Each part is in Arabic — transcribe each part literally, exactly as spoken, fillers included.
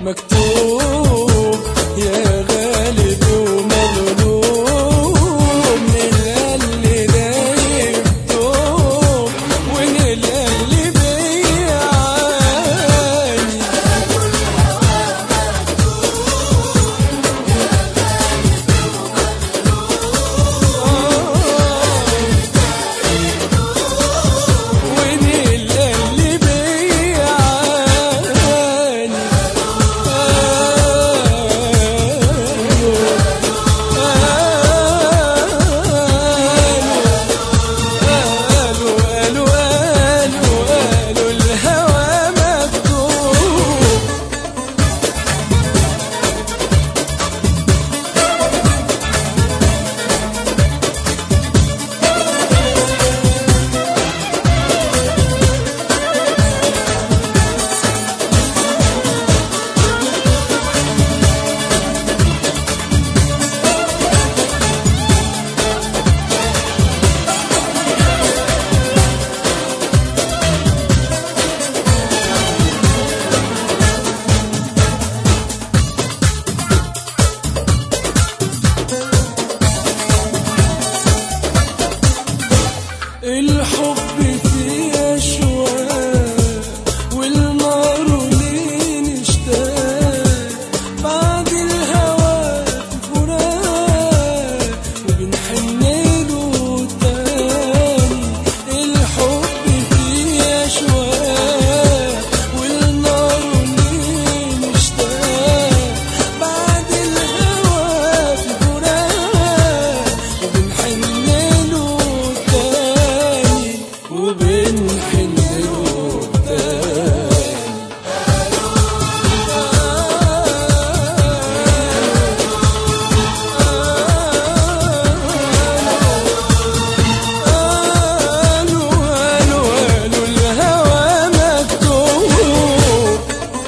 مكتوب يا غالب ومغلوب، نلقى اللي دايب توب ونلقى اللي بيعاني. ونلقى اللي بيعاني. الحب فيه أشواق والنار لين اشتاق، بعد الهوى في فراق وبنحن له تاني. الحب فيه أشواق والنار لين اشتاق، بعد الهوى في فراق وبنحن له وبنحن له تاني. قالوا قالوا قالوا الهوى مكتوب.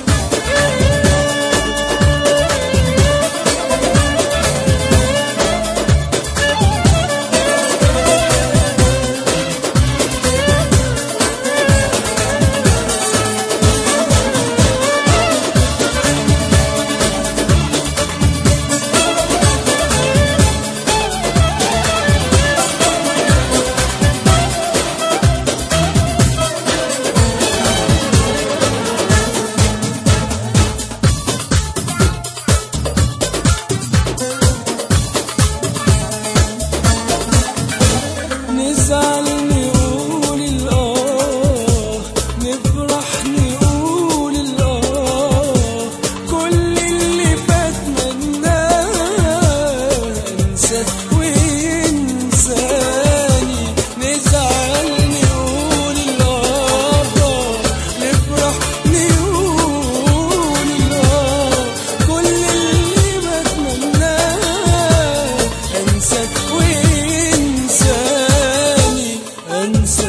نزعل نقول الآه، نفرح نقول الآه، كل اللي فات مناه انساه وينساني. نزعل نقول الآه، نفرح نقول الآه، كل اللي بتمناه انساك وينساني. انسى